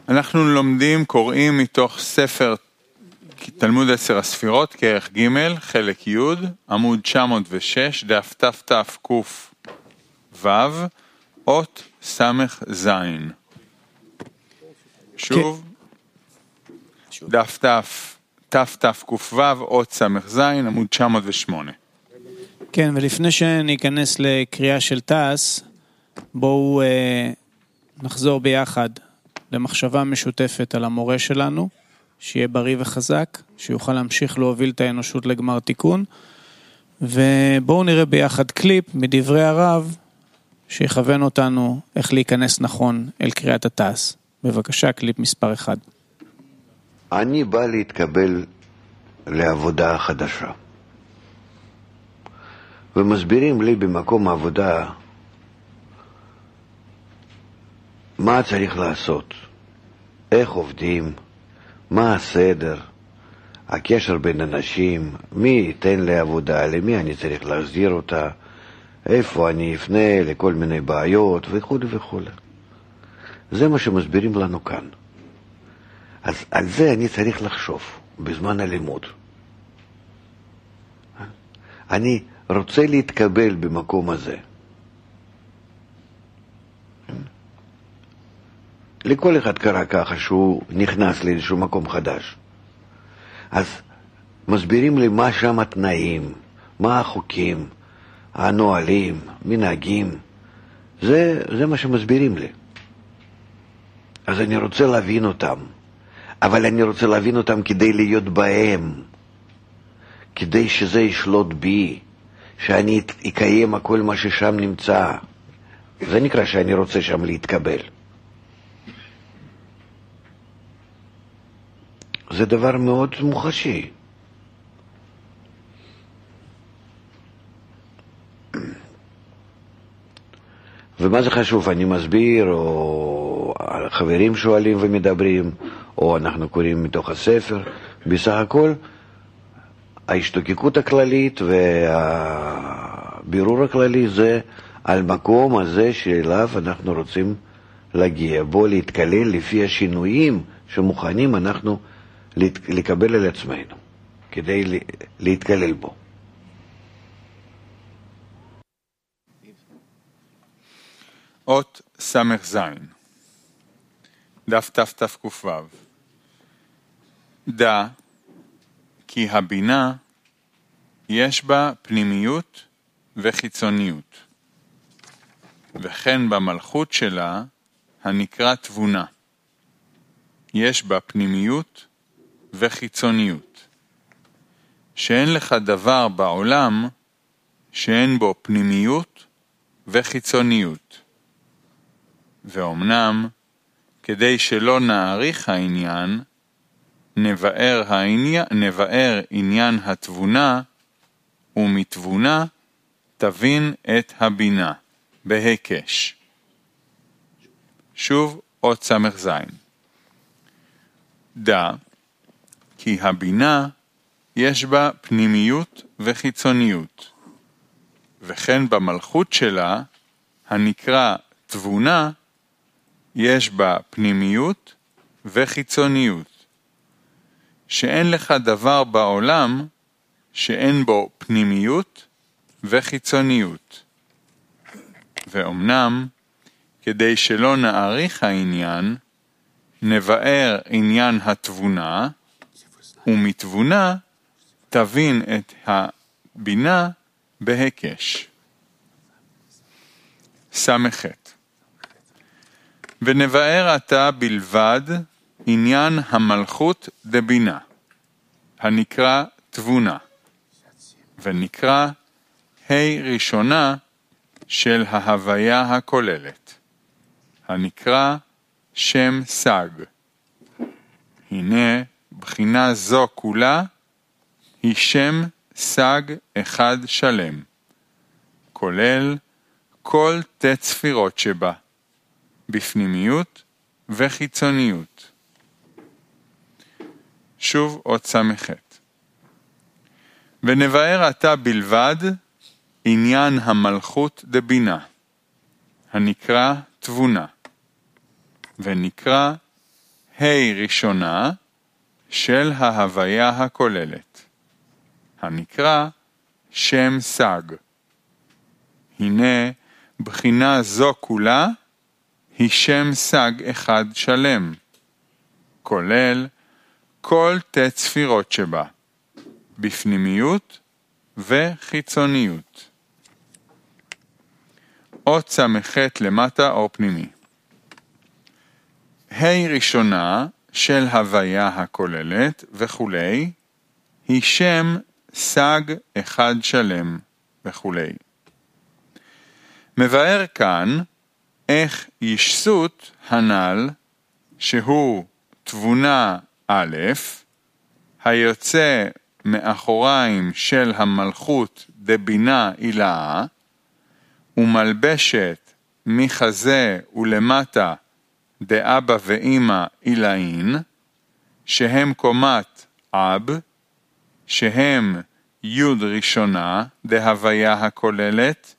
אנחנו לומדים, קוראים מתוך ספר תלמוד 10 הספירות, כרך ג' חלק י', עמוד 906, דף תק"ו, אות סמך זין. שוב, דף תק"ו, אות סמך זין, עמוד 908. כן, ולפני שניכנס לקריאה של תעש, בואו נחזור ביחד למחשבה משותפת על המורה שלנו, שיהיה בריא וחזק, שיוכל להמשיך להוביל את האנושות לגמר תיקון, ובואו נראה ביחד קליפ מדברי הרב, שיכוון אותנו איך להיכנס נכון אל קריאת התעש. בבקשה, קליפ מספר 1. אני בא להתקבל לעבודה חדשה. ומסבירים לי במקום העבודה מה צריך לעשות, איך עובדים, מה הסדר, הקשר בין אנשים, מי ייתן לי עבודה, למי אני צריך להחזיר אותה, איפה אני אפנה לכל מיני בעיות וכו' וכו'. זה מה שמסבירים לנו כאן. אז על זה אני צריך לחשוב בזמן הלימוד. אני רוצה להתקבל במקום הזה. לכל אחד קרה ככה שהוא נכנס לאיזשהו מקום חדש. אז מסבירים לי מה שם התנאים, מה החוקים, הנועלים, מנהגים. זה מה שמסבירים לי. אז אני רוצה להבין אותם. אבל אני רוצה להבין אותם כדי להיות בהם. כדי שזה ישלוט בי. שאני אקיים הכל מה ששם נמצא. זה נקרא שאני רוצה שם להתקבל. זה דבר מאוד מוחשי. ומה זה חשוב? אני מסביר, או חברים שואלים ומדברים, או אנחנו קוראים מתוך הספר. בסך הכל, ההשתוקקות הכללית והבירור הכללי זה על מקום הזה שאליו אנחנו רוצים להגיע, בו להתקלל לפי השינויים שמוכנים אנחנו לקבל על עצמנו, כדי להתקלל בו. אות סמך זין, דף תק"ו. דע כי הבינה יש בה פנימיות וחיצוניות, וכן במלכות שלה הנקרא תבונה. יש בה פנימיות וחיצוניות, שאין לך דבר בעולם שאין בו פנימיות וחיצוניות. ואומנם, כדי שלא נאריך העניין, נבאר עניין התבונה, ומתבונה תבין את הבינה, בהיקש. שוב, אות סמך זין. דע, כי הבינה יש בה פנימיות וחיצוניות, וכן במלכות שלה, הנקרא תבונה, יש בה פנימיות וחיצוניות, שאין לך דבר בעולם שאין בו פנימיות וחיצוניות. ואומנם, כדי שלא נאריך העניין, נבאר עניין התבונה, ומתבונה תבין את הבינה בהיקש. סמכת. ונבאר עתה בלבד עניין המלכות דבינה, הנקרא תבונה, ונקרא ראשונה של ההוויה הכוללת, הנקרא שם סג. הנה בחינה זו כולה היא שם סג אחד שלם, כולל כל תצפירות שבה, בפנימיות וחיצוניות. שוב אות סמכת. ונבאר עתה בלבד עניין המלכות דבינה, הנקרא תבונה, ונקרא ראשונה של ההוויה הכוללת, הנקרא שם סג. הנה, בחינה זו כולה היא שם סג אחד שלם, כולל כל תת ספירות שבה, בפנימיות וחיצוניות. אות סמכת למטה אור פנימי. ראשונה של הוויה הכוללת וכולי, היא שם סג אחד שלם וכולי. מבאר כאן איך ישסות הנ"ל, שהוא תבונה א', היוצא מאחוריים של המלכות דבינה אילאה, ומלבשת מחזה ולמטה דאבא ואמא אילאין, שהם קומת אב, שהם יוד ראשונה דהוויה הכוללת,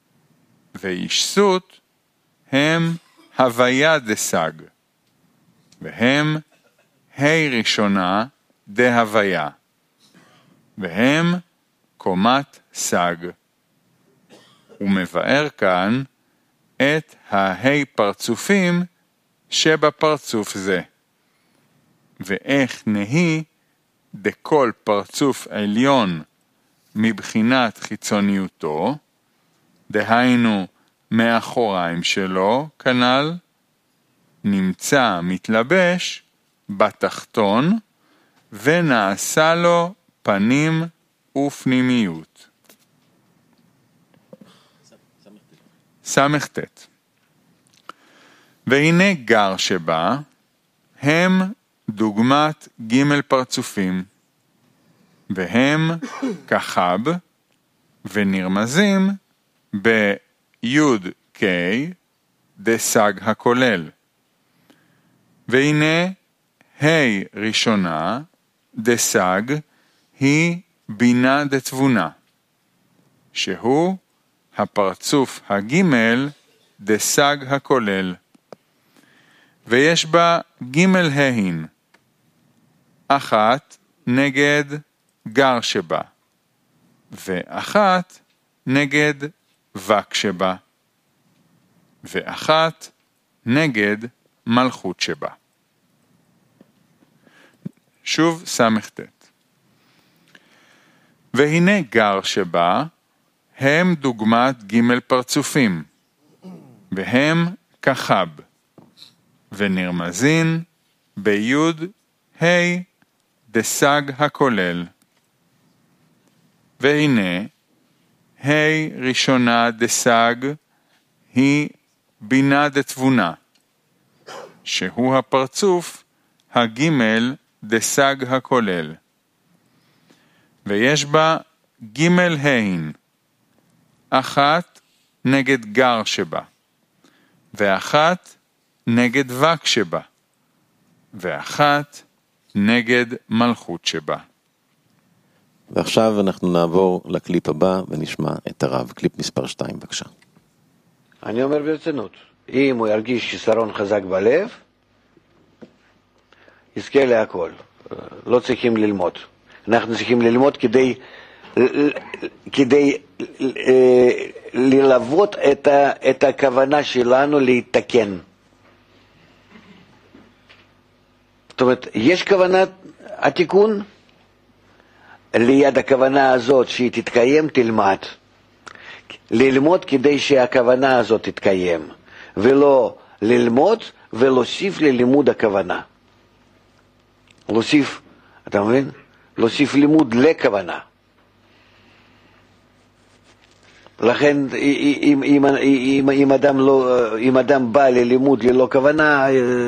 וישסות הם הוויה דסג, והם ראשונה דהוויה, והם קומת סג. הוא מבאר כאן את פרצופים שבפרצוף זה, ואיך נהי דכל פרצוף עליון מבחינת חיצוניותו, דהיינו מאחוריים שלו, כנ"ל, נמצא מתלבש בתחתון, ונעשה לו פנים ופנימיות. סמכת. והנה גר שבה, הם דוגמת ג' פרצופים, והם כחב, ונרמזים ביוד קי דסג הכולל. והנה ראשונה דסג היא בינה דתבונה, שהוא הפרצוף הגימל דסג הכולל, ויש בה גימל ההין, אחת נגד גר שבה, ואחת נגד וק שבה, ואחת נגד מלכות שבה. שוב סמכת. והנה גר שבה, הם דוגמת ג' פרצופים, והם כחב, ונרמזין ביוד דסג הכולל. והנה ראשונה דסג היא בינה דתבונה, שהוא הפרצוף הגימל דסג הכולל, ויש בה גימל ההין, אחת נגד גר שבה, ואחת נגד וק שבה, ואחת נגד מלכות שבה. ועכשיו אנחנו נעבור לקליפ הבא ונשמע את הרב. קליפ מספר 2, בבקשה. אני אומר ברצינות, אם הוא ירגיש ששרון חזק בלב, יזכה להכל. לא צריכים ללמוד. אנחנו צריכים ללמוד כדי ללוות את הכוונה שלנו להתקן. זאת אומרת, יש כוונת התיקון, ליד הכוונה הזאת שהיא תתקיים, תלמד. ללמוד כדי שהכוונה הזאת תתקיים, ולא ללמוד ולהוסיף ללימוד הכוונה. להוסיף, אתה מבין? להוסיף לימוד לכוונה. לכן אם אדם בא ללימוד ללא כוונה,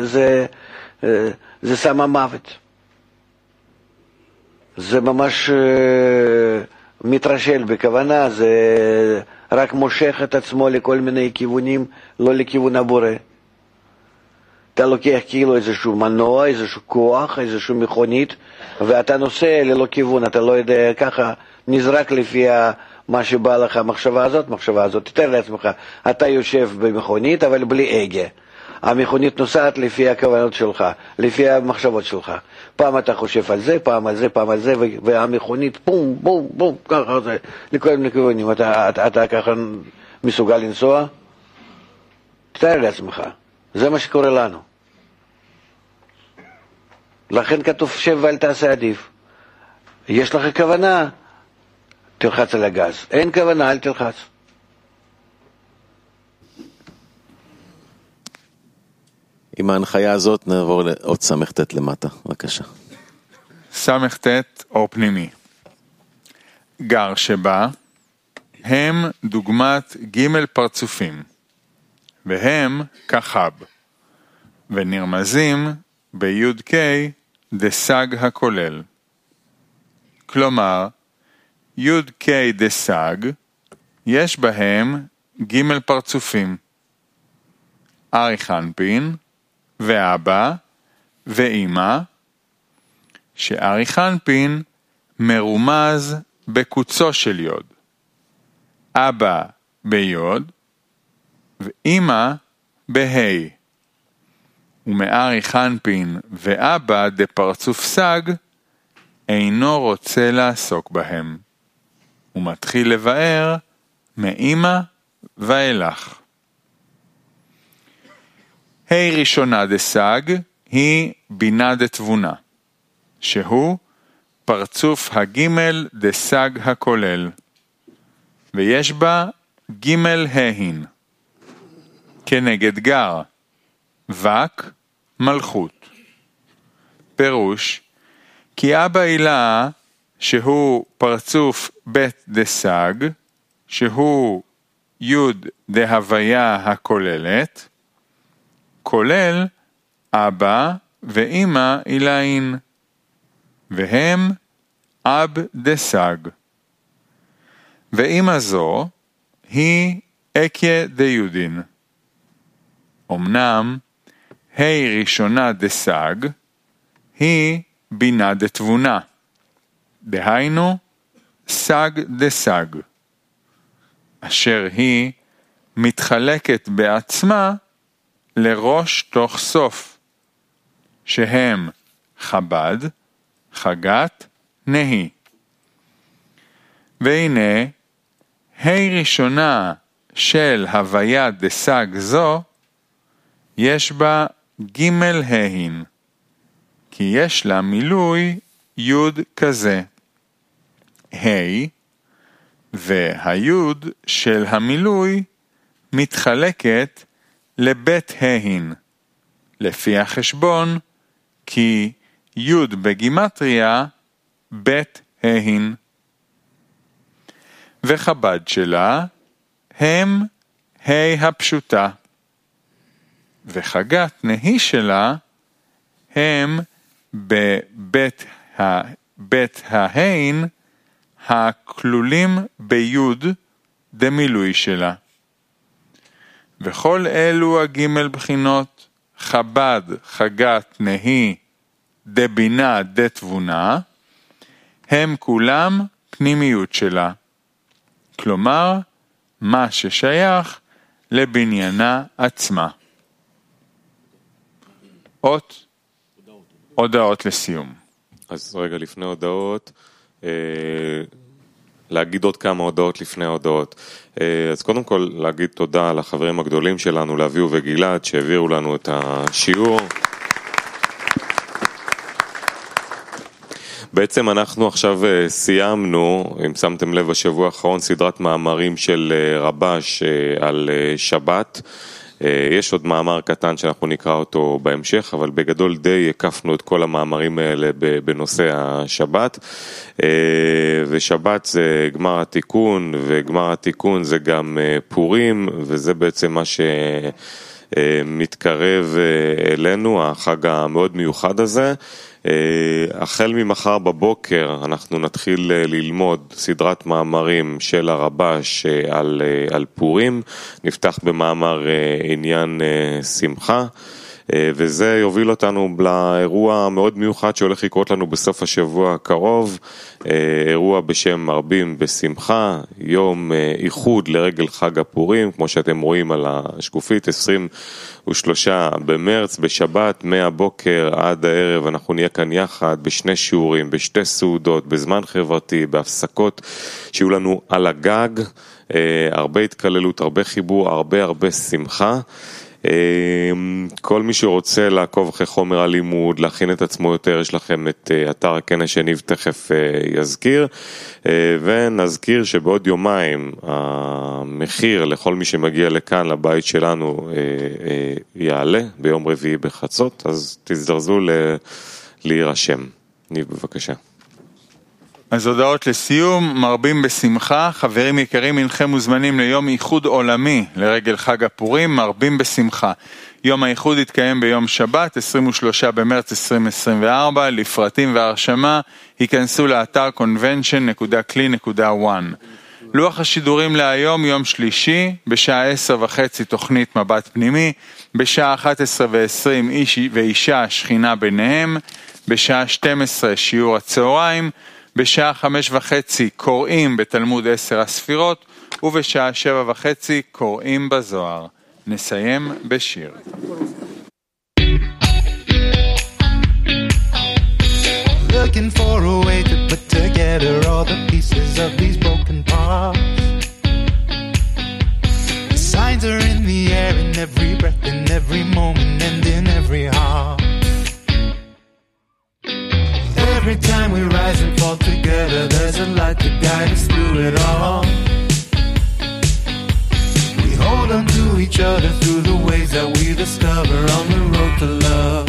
זה סם המוות. זה ממש מתרשל בכוונה, זה רק מושך את עצמו לכל מיני כיוונים, לא לכיוון הבורא. אתה לוקח כאילו איזשהו מנוע, איזשהו כוח, איזשהו מכונית, ואתה נוסע ללא כיוון, אתה לא יודע, ככה נזרק לפי מה שבא לך, מחשבה הזאת. תתאר לעצמך, אתה יושב במכונית אבל בלי הגה. המכונית נוסעת לפי הכוונות שלך, לפי המחשבות שלך. פעם אתה חושב על זה, פעם על זה, פעם על זה, והמכונית פום, בום, בום, ככה זה, לכל מיני כיוונים. אתה ככה מסוגל לנסוע? תתאר לעצמך. זה מה שקורה לנו. לכן כתוב שב ואל תעשה עדיף. יש לך כוונה, תלחץ על הגז. אין כוונה, אל תלחץ. עם ההנחיה הזאת נעבור לעוד סמכת למטה, בבקשה. סמכת אור פנימי. גר שבה הם דוגמת ג' פרצופים, והם כחב, ונרמזים ביוד קי דסג הכולל. כלומר, יוד קי דסג יש בהם ג' פרצופים, ארי חנפין ואבא ואמא, שארי חנפין מרומז בקוצו של יוד, אבא ביוד ואמא בהי, ומארי חנפין ואבא דפרצוף סג אינו רוצה לעסוק בהם, ומתחיל לבאר מאמא ואילך. ה' ראשונה דסג היא בינה דתבונה, שהוא פרצוף הגימל דסג הכולל, ויש בה גימל ההין, כנגד גר, וק, מלכות. פירוש, כי אבא הילה, שהוא פרצוף בית דסג, שהוא יוד דהוויה הכוללת, כולל אבא ואמא אילאין, והם אב דסג. ואמא זו היא אקיה דיודין. אמנם ה' ראשונה דסג היא בינה דתבונה, דהיינו סג דסג, אשר היא מתחלקת בעצמה לראש תוך סוף, שהם חב"ד, חגת, נהי. והנה, ה' ראשונה של הוויה דסג זו, יש בה גימל ההין, כי יש לה מילוי יוד כזה. ה' והיוד של המילוי מתחלקת לבית ההין, לפי החשבון, כי יוד בגימטריה בית ההין. וחב"ד שלה הם ה' הפשוטה, וחגת נהי שלה הם בבית ההין הכלולים ביוד דמילוי שלה. וכל אלו הגימל בחינות חב"ד, חגת, נהי, דבינה, דתבונה, הם כולם פנימיות שלה. כלומר, מה ששייך לבניינה עצמה. הודעות לסיום. אז רגע לפני הודעות, להגיד עוד כמה הודעות לפני הודעות. אז קודם כל להגיד תודה לחברים הגדולים שלנו, לאביהו וגלעד, שהעבירו לנו את השיעור. בעצם אנחנו עכשיו סיימנו, אם שמתם לב השבוע האחרון, סדרת מאמרים של רבש על שבת. יש עוד מאמר קטן שאנחנו נקרא אותו בהמשך, אבל בגדול די הקפנו את כל המאמרים האלה בנושא השבת. ושבת זה גמר התיקון, וגמר התיקון זה גם פורים, וזה בעצם מה שמתקרב אלינו, החג המאוד מיוחד הזה. החל ממחר בבוקר אנחנו נתחיל ללמוד סדרת מאמרים של הרבש על פורים. נפתח במאמר עניין שמחה, וזה יוביל אותנו לאירוע מאוד מיוחד שהולך לקרות לנו בסוף השבוע הקרוב, אירוע בשם מרבים בשמחה, יום איחוד לרגל חג הפורים, כמו שאתם רואים על השקופית, 23 במרץ, בשבת, מהבוקר עד הערב, אנחנו נהיה כאן יחד בשני שיעורים, בשתי סעודות, בזמן חברתי, בהפסקות שיהיו לנו על הגג, הרבה התקללות, הרבה חיבור, הרבה שמחה. כל מי שרוצה לעקוב אחרי חומר הלימוד, להכין את עצמו יותר, יש לכם את אתר הכנס שניב תכף יזכיר, ונזכיר שבעוד יומיים המחיר לכל מי שמגיע לכאן לבית שלנו יעלה ביום רביעי בחצות, אז תזדרזו להירשם. ניב, בבקשה. אז הודעות לסיום, מרבים בשמחה, חברים יקרים, אינכם מוזמנים ליום איחוד עולמי לרגל חג הפורים, מרבים בשמחה. יום האיחוד יתקיים ביום שבת, 23 במרץ 2024, לפרטים והרשמה, היכנסו לאתר convention.kli.1. לוח השידורים להיום, יום שלישי, בשעה 10:30 תוכנית מבט פנימי, בשעה 11:20 איש ואישה שכינה ביניהם, בשעה 12 שיעור הצהריים, בשעה 5:30 קוראים בתלמוד 10 הספירות, ובשעה 7:30 קוראים בזוהר. נסיים בשיר. Looking for a way to put together all the pieces of these broken parts. The signs are in the air, in every breath, in every moment, and in every heart. Every time we rise and fall together, there's a light to guide us through it all. We hold on to each other through the ways that we discover on the road to love.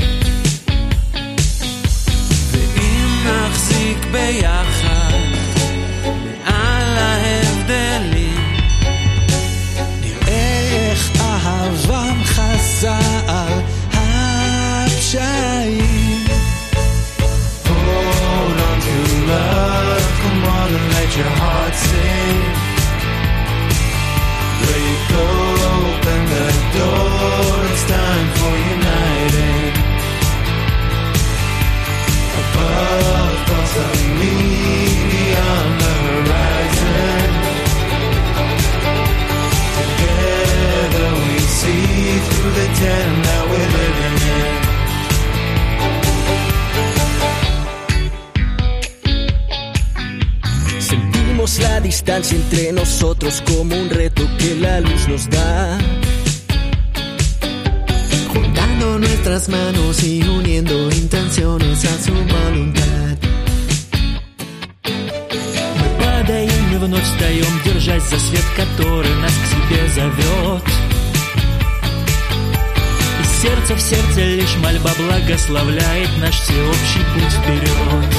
ואם נחזיק ביחד מעל ההבדלים, נראה איך אהבם חזה על הפשעים. Love, come on and let your heart sing. Break open the door, it's time for uniting. Above, across the mean, beyond the horizon. Together we see through the tent that we're living in. La distancia entre nosotros como un reto que la luz nos da, juntando nuestras manos y uniendo intenciones a su voluntad. Мы падаем и вновь встаем, держась за свет, который нас к себе зовет. Из сердца в сердце лишь мольба благословляет наш всеобщий путь вперед.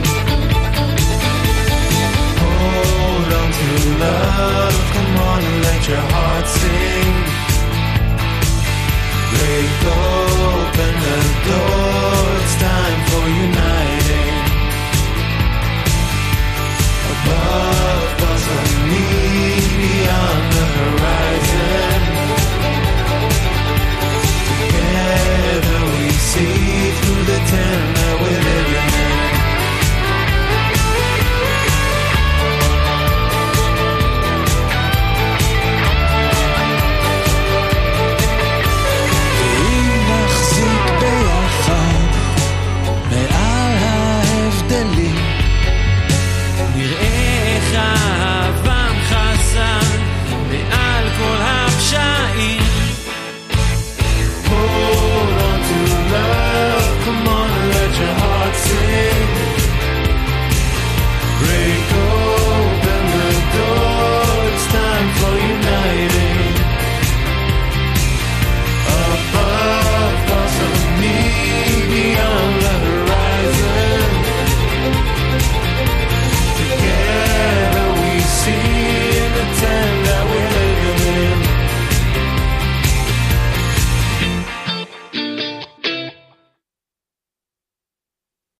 Love, come on and let your heart sing. Break open the